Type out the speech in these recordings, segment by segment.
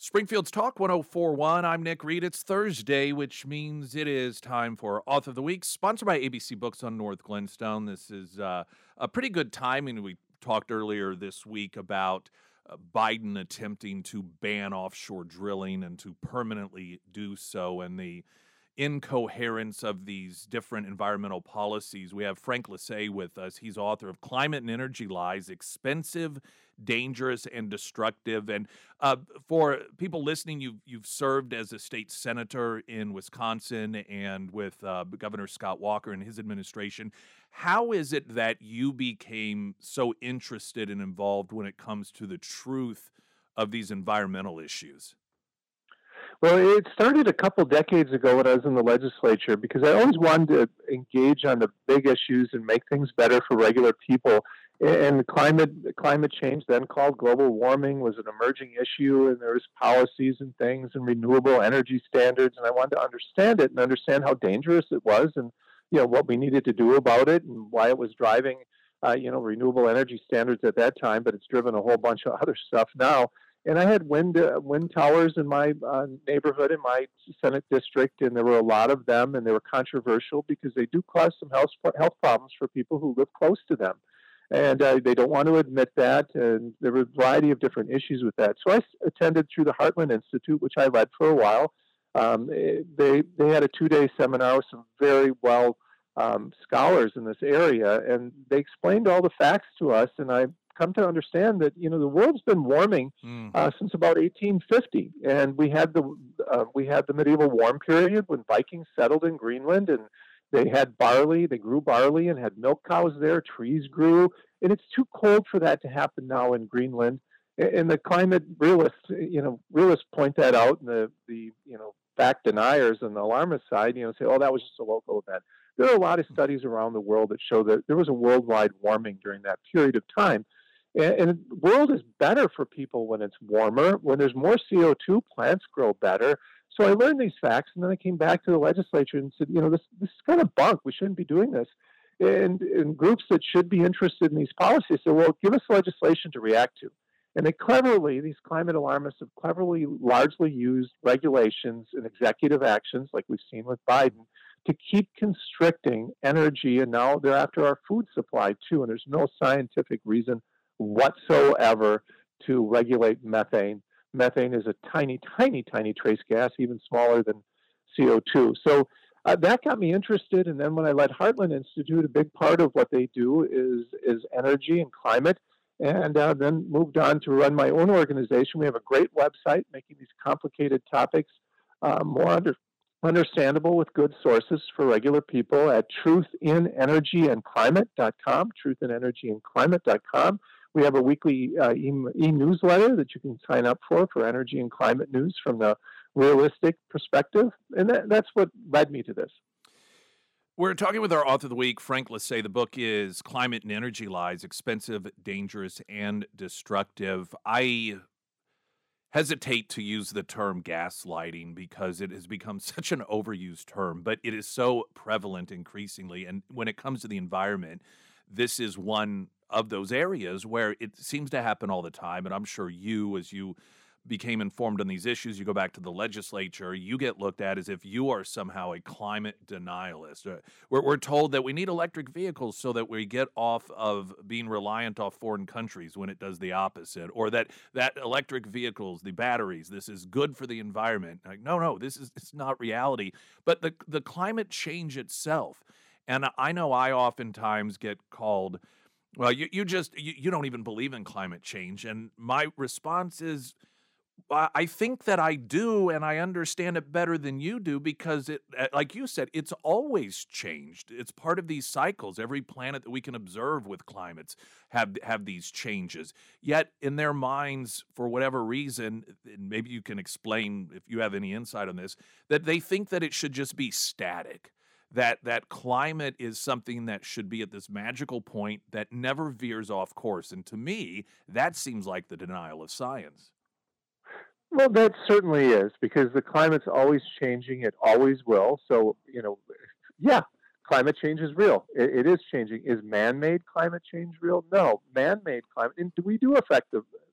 Springfield's Talk 1041. I'm Nick Reed. It's Thursday, which means it is time for Author of the Week, sponsored by ABC Books on North Glenstone. This is a pretty good timing. We talked earlier this week about Biden attempting to ban offshore drilling and to permanently do so, and the incoherence of these different environmental policies. We have Frank Lessay with us. He's author of Climate and Energy Lies, Expensive, Dangerous, and Destructive. And for people listening, you've served as a state senator in Wisconsin and with Governor Scott Walker and his administration. How is it that you became so interested and involved when it comes to the truth of these environmental issues? Well, it started a couple decades ago when I was in the legislature because I always wanted to engage on the big issues and make things better for regular people. And climate change, then called global warming, was an emerging issue, and there was policies and things and renewable energy standards, and I wanted to understand it and understand how dangerous it was, and what we needed to do about it, and why it was driving renewable energy standards at that time, but it's driven a whole bunch of other stuff now. And I had wind towers in my neighborhood, in my Senate district, and there were a lot of them, and they were controversial because they do cause some health problems for people who live close to them. And they don't want to admit that, and there were a variety of different issues with that. So I attended through the Heartland Institute, which I led for a while. They had a 2-day seminar with some very well scholars in this area, and they explained all the facts to us, and I come to understand that the world's been warming since about 1850, and we had the medieval warm period when Vikings settled in Greenland, and they had barley. They grew barley and had milk cows there. Trees grew, and it's too cold for that to happen now in Greenland. And the climate realists point that out, and the fact deniers and the alarmist side, say, oh, that was just a local event. There are a lot of studies around the world that show that there was a worldwide warming during that period of time. And the world is better for people when it's warmer. When there's more CO2, plants grow better. So I learned these facts, and then I came back to the legislature and said, this is kind of bunk. We shouldn't be doing this. And groups that should be interested in these policies said, well, give us legislation to react to. And these climate alarmists have cleverly largely used regulations and executive actions, like we've seen with Biden, to keep constricting energy, and now they're after our food supply, too. And there's no scientific reason whatsoever to regulate methane. Methane is a tiny, tiny, tiny trace gas, even smaller than CO2. So that got me interested. And then when I led Heartland Institute, a big part of what they do is energy and climate. And then moved on to run my own organization. We have a great website making these complicated topics more understandable with good sources for regular people at truthinenergyandclimate.com, truthinenergyandclimate.com. We have a weekly e-newsletter that you can sign up for energy and climate news from the realistic perspective. And that's what led me to this. We're talking with our author of the week, Frank Lessay. The book is Climate and Energy Lies, Expensive, Dangerous, and Destructive. I hesitate to use the term gaslighting because it has become such an overused term, but it is so prevalent increasingly. And when it comes to the environment, this is one of those areas where it seems to happen all the time. And I'm sure you, as you became informed on these issues, you go back to the legislature, you get looked at as if you are somehow a climate denialist. We're told that we need electric vehicles so that we get off of being reliant off foreign countries when it does the opposite, or that electric vehicles, the batteries, this is good for the environment. Like, no, it's not reality. But the climate change itself, and I know I oftentimes get called, well, you don't even believe in climate change. And my response is, I think that I do, and I understand it better than you do because it, like you said, it's always changed. It's part of these cycles. Every planet that we can observe with climates have these changes. Yet in their minds, for whatever reason, and maybe you can explain if you have any insight on this, that they think that it should just be static. That climate is something that should be at this magical point that never veers off course. And to me, that seems like the denial of science. Well, that certainly is, because the climate's always changing. It always will. So, yeah, climate change is real. It is changing. Is man-made climate change real? No. Man-made climate, and we do affect the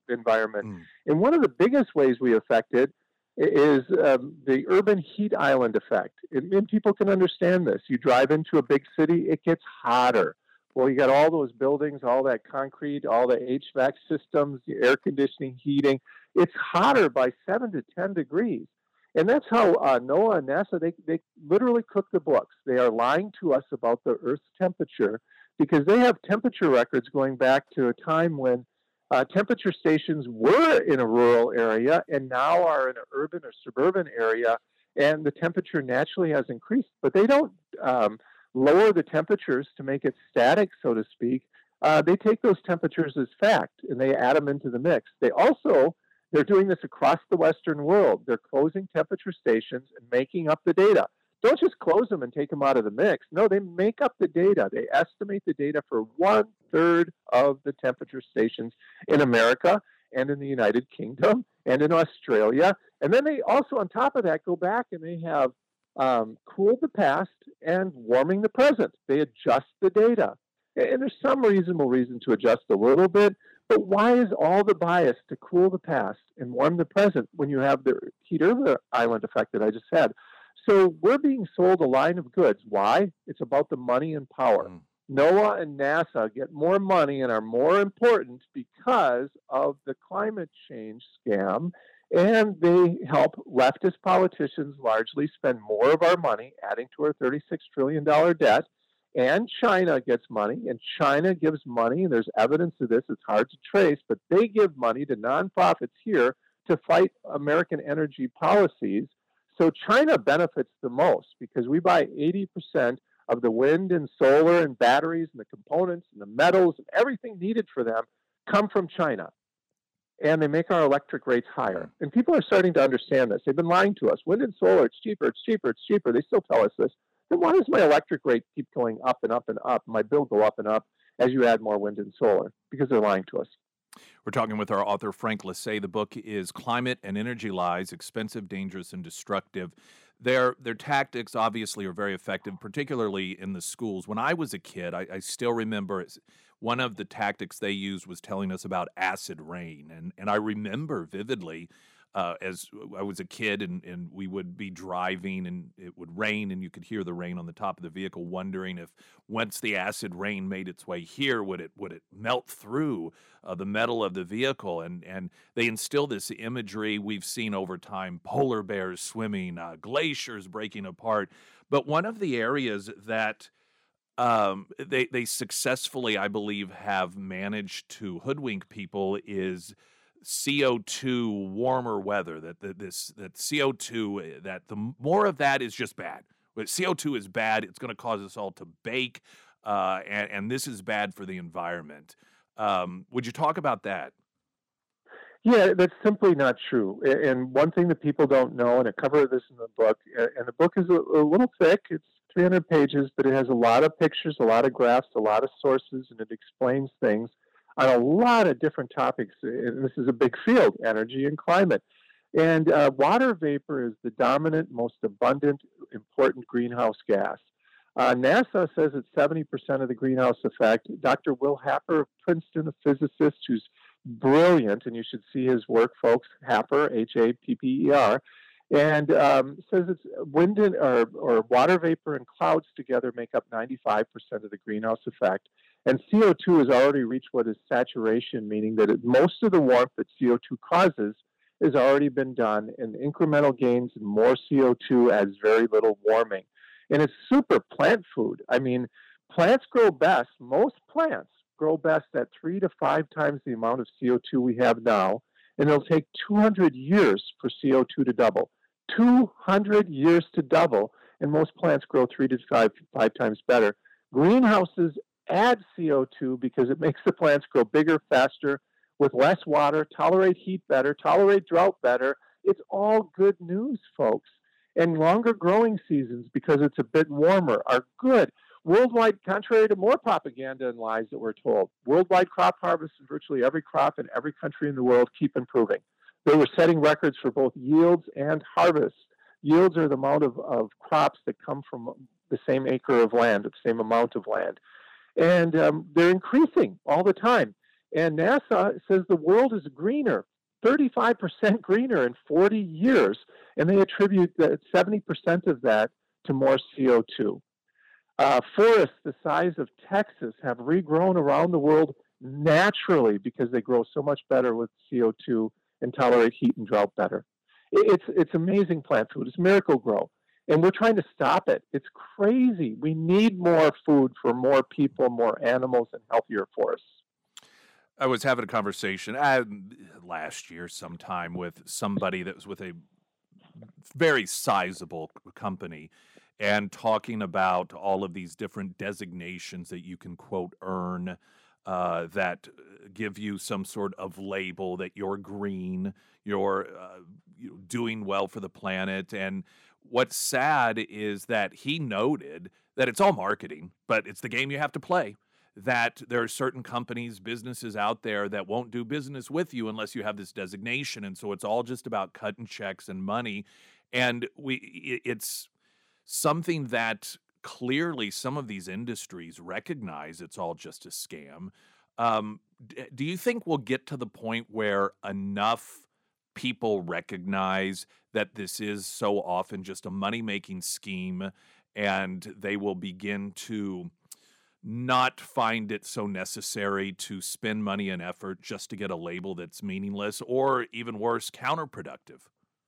environment. Mm. And one of the biggest ways we affect it is the urban heat island effect. And people can understand this. You drive into a big city, it gets hotter. Well, you got all those buildings, all that concrete, all the HVAC systems, the air conditioning, heating. It's hotter by 7 to 10 degrees. And that's how NOAA and NASA, they literally cook the books. They are lying to us about the Earth's temperature because they have temperature records going back to a time when temperature stations were in a rural area and now are in an urban or suburban area, and the temperature naturally has increased. But they don't lower the temperatures to make it static, so to speak. They take those temperatures as fact, and they add them into the mix. They're doing this across the Western world. They're closing temperature stations and making up the data. Don't just close them and take them out of the mix. No, they make up the data. They estimate the data for 1/3 of the temperature stations in America and in the United Kingdom and in Australia. And then they also, on top of that, go back and they have cooled the past and warming the present. They adjust the data. And there's some reasonable reason to adjust a little bit, but why is all the bias to cool the past and warm the present when you have the heat island effect that I just said? So we're being sold a line of goods. Why? It's about the money and power. NOAA and NASA get more money and are more important because of the climate change scam, and they help leftist politicians largely spend more of our money, adding to our $36 trillion debt. And China gets money, and China gives money, and there's evidence of this. It's hard to trace, but they give money to nonprofits here to fight American energy policies. So China benefits the most because we buy 80% of the wind and solar and batteries and the components and the metals and everything needed for them come from China. And they make our electric rates higher. And people are starting to understand this. They've been lying to us. Wind and solar, it's cheaper, it's cheaper, it's cheaper. They still tell us this. Then why does my electric rate keep going up and up and up? My bill go up and up as you add more wind and solar? Because they're lying to us. We're talking with our author, Frank Lessay. The book is Climate and Energy Lies, Expensive, Dangerous, and Destructive. Their tactics obviously are very effective, particularly in the schools. When I was a kid, I still remember one of the tactics they used was telling us about acid rain. And I remember vividly as I was a kid and we would be driving and it would rain and you could hear the rain on the top of the vehicle, wondering if once the acid rain made its way here, would it melt through the metal of the vehicle? And they instill this imagery we've seen over time: polar bears swimming, glaciers breaking apart. But one of the areas that they successfully, I believe, have managed to hoodwink people is CO2 warmer weather. That CO2, that the more of that is just bad. But CO2 is bad. It's going to cause us all to bake, and this is bad for the environment. Would you talk about that? Yeah, that's simply not true. And one thing that people don't know, and I cover this in the book, and the book is a little thick. It's 300 pages, but it has a lot of pictures, a lot of graphs, a lot of sources, and it explains things on a lot of different topics. And this is a big field, energy and climate. And water vapor is the dominant, most abundant, important greenhouse gas. NASA says it's 70% of the greenhouse effect. Dr. Will Happer of Princeton, a physicist who's brilliant, and you should see his work, folks, Happer, Happer, and says it's wind or water vapor and clouds together make up 95% of the greenhouse effect. And CO2 has already reached what is saturation, meaning that most of the warmth that CO2 causes has already been done, and incremental gains and more CO2 adds very little warming. And it's super plant food. I mean, plants grow best, most plants grow best at 3 to 5 times the amount of CO2 we have now, and it'll take 200 years for CO2 to double. 200 years to double, and most plants grow 3 to 5 times better. Greenhouses add CO2 because it makes the plants grow bigger, faster, with less water, tolerate heat better, tolerate drought better. It's all good news, folks. And longer growing seasons, because it's a bit warmer, are good. Worldwide, contrary to more propaganda and lies that we're told, worldwide crop harvests in virtually every crop in every country in the world keep improving. They were setting records for both yields and harvests. Yields are the amount of crops that come from the same acre of land, the same amount of land. And they're increasing all the time. And NASA says the world is greener, 35% greener in 40 years. And they attribute that 70% of that to more CO2. Forests the size of Texas have regrown around the world naturally because they grow so much better with CO2 and tolerate heat and drought better. It's amazing plant food. It's miracle grow. And we're trying to stop it. It's crazy. We need more food for more people, more animals, and healthier forests. I was having a conversation last year sometime with somebody that was with a very sizable company and talking about all of these different designations that you can, quote, earn that give you some sort of label that you're green, you're doing well for the planet. And what's sad is that he noted that it's all marketing, but it's the game you have to play. That there are certain companies, businesses out there that won't do business with you unless you have this designation. And so it's all just about cutting checks and money. And it's something that clearly some of these industries recognize it's all just a scam. Do you think we'll get to the point where enough people recognize that this is so often just a money-making scheme and they will begin to not find it so necessary to spend money and effort just to get a label that's meaningless or, even worse, counterproductive?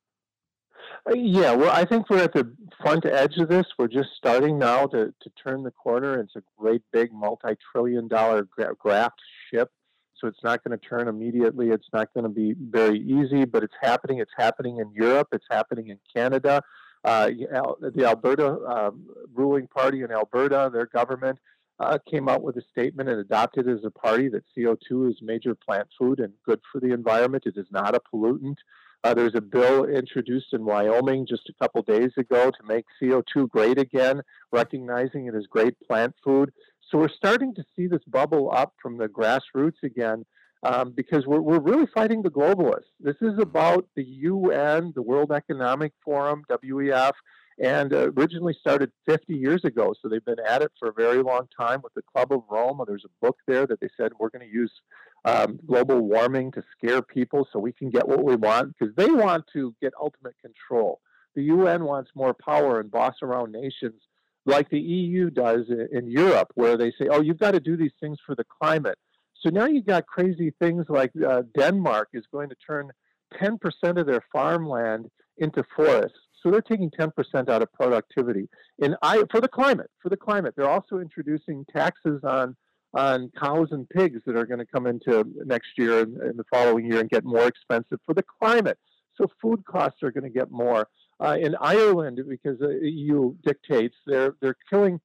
Yeah, well, I think we're at the front edge of this. We're just starting now to turn the corner. It's a great big multi-trillion-dollar graft ship, so it's not going to turn immediately. It's not going to be very easy, but it's happening. It's happening in Europe. It's happening in Canada. The Alberta ruling party in Alberta, their government, came out with a statement and adopted as a party that CO2 is major plant food and good for the environment. It is not a pollutant. There's a bill introduced in Wyoming just a couple days ago to make CO2 great again, recognizing it as great plant food. So we're starting to see this bubble up from the grassroots again because we're really fighting the globalists. This is about the UN, the World Economic Forum, WEF, and originally started 50 years ago. So they've been at it for a very long time with the Club of Rome. There's a book there that they said we're going to use global warming to scare people so we can get what we want, because they want to get ultimate control. The UN wants more power and boss around nations like the EU does in Europe, where they say, oh, you've got to do these things for the climate. So now you've got crazy things like Denmark is going to turn 10% of their farmland into forests. So they're taking 10% out of productivity. For the climate, they're also introducing taxes on cows and pigs that are going to come into next year and the following year and get more expensive for the climate. So food costs are going to get more. In Ireland, because the EU dictates, they're killing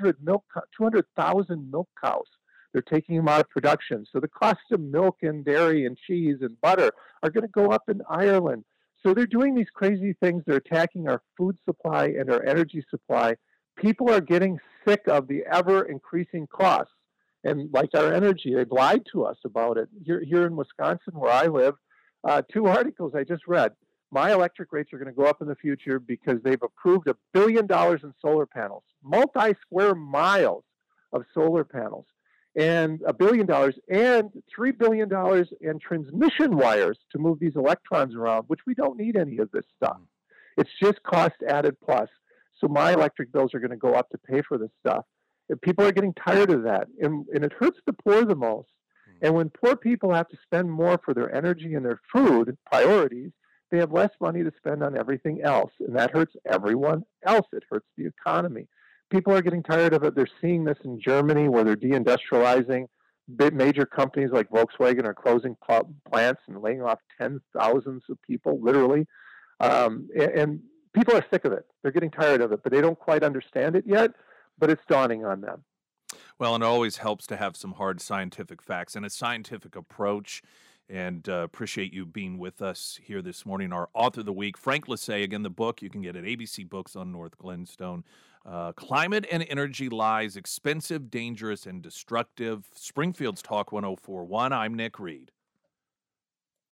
200,000 milk cows. They're taking them out of production. So the cost of milk and dairy and cheese and butter are going to go up in Ireland. So they're doing these crazy things. They're attacking our food supply and our energy supply. People are getting sick of the ever-increasing costs. And like our energy, they've lied to us about it. Here in Wisconsin, where I live, 2 articles I just read. My electric rates are going to go up in the future because they've approved $1 billion in solar panels, multi-square miles of solar panels, and $1 billion and $3 billion in transmission wires to move these electrons around, which we don't need any of this stuff. It's just cost added plus. So my electric bills are going to go up to pay for this stuff. And people are getting tired of that. And it hurts the poor the most. And when poor people have to spend more for their energy and their food priorities, they have less money to spend on everything else. And that hurts everyone else. It hurts the economy. People are getting tired of it. They're seeing this in Germany, where they're deindustrializing. Big major companies like Volkswagen are closing plants and laying off tens of thousands of people, literally. And people are sick of it. They're getting tired of it, but they don't quite understand it yet, but it's dawning on them. Well, and it always helps to have some hard scientific facts and a scientific approach. And appreciate you being with us here this morning. Our author of the week, Frank Lessay. Again, the book you can get at ABC Books on North Glenstone. Climate and Energy Lies, Expensive, Dangerous, and Destructive. Springfield's Talk 104.1. I'm Nick Reed.